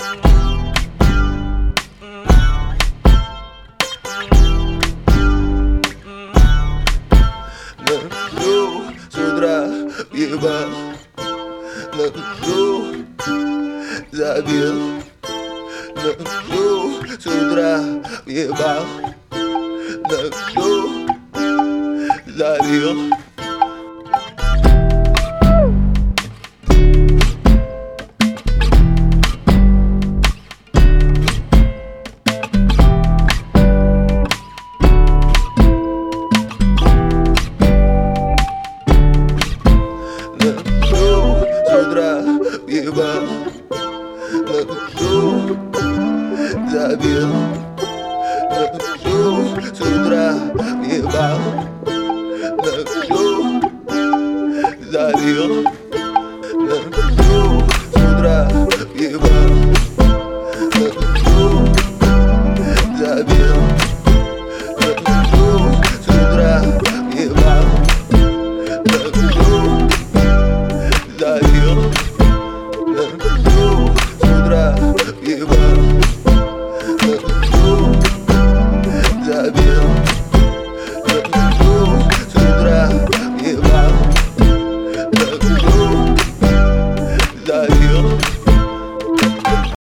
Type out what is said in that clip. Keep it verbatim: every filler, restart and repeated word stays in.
Нахожу с утра въебал, нахожу, забил. Нахожу с утра въебал, нахожу, забил. Нахожу с утра въебал, нахожу, забил. Нахожу с утра въебал, нахожу, забил.